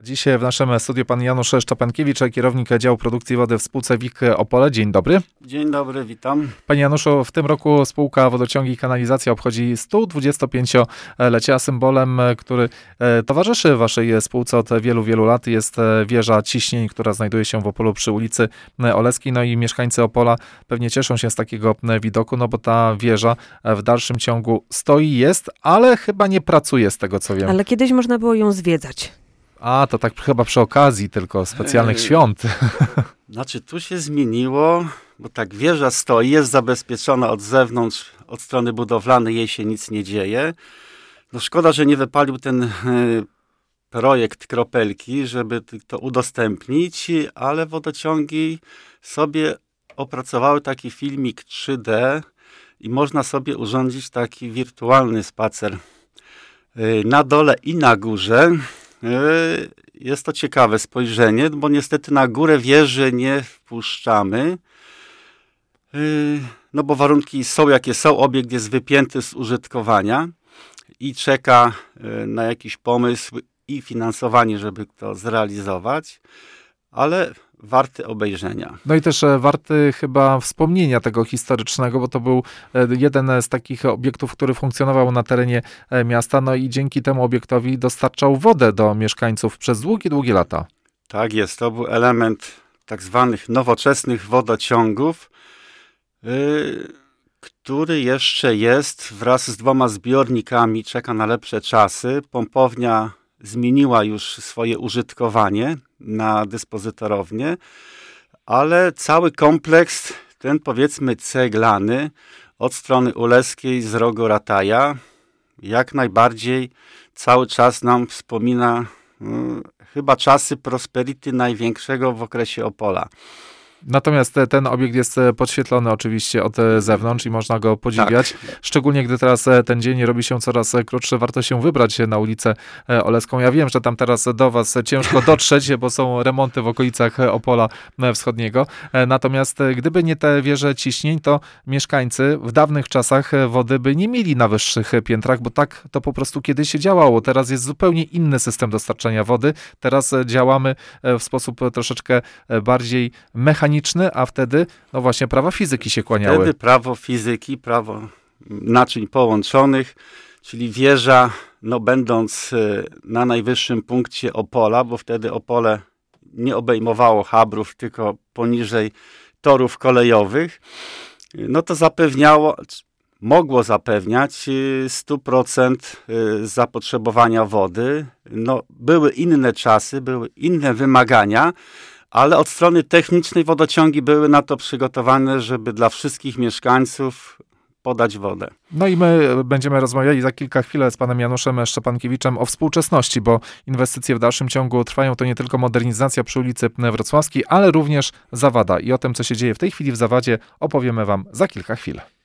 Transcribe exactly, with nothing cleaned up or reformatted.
Dzisiaj w naszym studiu pan Janusz Szczepankiewicz, kierownik działu produkcji wody w spółce W I K Opole. Dzień dobry. Dzień dobry, witam. Panie Januszu, w tym roku spółka Wodociągi i Kanalizacja obchodzi sto dwudziestopięciolecie, a symbolem, który towarzyszy waszej spółce od wielu, wielu lat, jest wieża ciśnień, która znajduje się w Opolu przy ulicy Oleskiej. No i mieszkańcy Opola pewnie cieszą się z takiego widoku, no bo ta wieża w dalszym ciągu stoi, jest, ale chyba nie pracuje, z tego co wiem. Ale kiedyś można było ją zwiedzać. A, to tak chyba przy okazji tylko specjalnych Ej, świąt. Znaczy tu się zmieniło, bo tak wieża stoi, jest zabezpieczona od zewnątrz, od strony budowlanej, jej się nic nie dzieje. No szkoda, że nie wypalił ten y, projekt Kropelki, żeby to udostępnić, ale wodociągi sobie opracowały taki filmik trzy D i można sobie urządzić taki wirtualny spacer y, na dole i na górze. Jest to ciekawe spojrzenie, bo niestety na górę wieży nie wpuszczamy, no bo warunki są jakie są, obiekt jest wypięty z użytkowania i czeka na jakiś pomysł i finansowanie, żeby to zrealizować, ale warty obejrzenia. No i też warty chyba wspomnienia tego historycznego, bo to był jeden z takich obiektów, który funkcjonował na terenie miasta, no i dzięki temu obiektowi dostarczał wodę do mieszkańców przez długie, długie lata. Tak jest, to był element tak zwanych nowoczesnych wodociągów, yy, który jeszcze jest wraz z dwoma zbiornikami, czeka na lepsze czasy. Pompownia zmieniła już swoje użytkowanie na dyspozytorownię, ale cały kompleks, ten powiedzmy ceglany, od strony Oleskiej z rogu Rataja, jak najbardziej cały czas nam wspomina y, chyba czasy prosperity największego w okresie Opola. Natomiast ten obiekt jest podświetlony oczywiście od zewnątrz i można go podziwiać. Tak. Szczególnie gdy teraz ten dzień robi się coraz krótszy, warto się wybrać na ulicę Oleską. Ja wiem, że tam teraz do was ciężko dotrzeć, bo są remonty w okolicach Opola Wschodniego. Natomiast gdyby nie te wieże ciśnień, to mieszkańcy w dawnych czasach wody by nie mieli na wyższych piętrach, bo tak to po prostu kiedyś się działało. Teraz jest zupełnie inny system dostarczania wody. Teraz działamy w sposób troszeczkę bardziej mechaniczny, a wtedy, no właśnie, prawa fizyki się kłaniały. Wtedy prawo fizyki, prawo naczyń połączonych, czyli wieża, no będąc na najwyższym punkcie Opola, bo wtedy Opole nie obejmowało Chabrów, tylko poniżej torów kolejowych, no to zapewniało, mogło zapewniać sto procent zapotrzebowania wody. No, były inne czasy, były inne wymagania, ale od strony technicznej wodociągi były na to przygotowane, żeby dla wszystkich mieszkańców podać wodę. No i my będziemy rozmawiali za kilka chwil z panem Januszem Szczepankiewiczem o współczesności, bo inwestycje w dalszym ciągu trwają. To nie tylko modernizacja przy ulicy Wrocławskiej, ale również Zawada. I o tym, co się dzieje w tej chwili w Zawadzie, opowiemy wam za kilka chwil.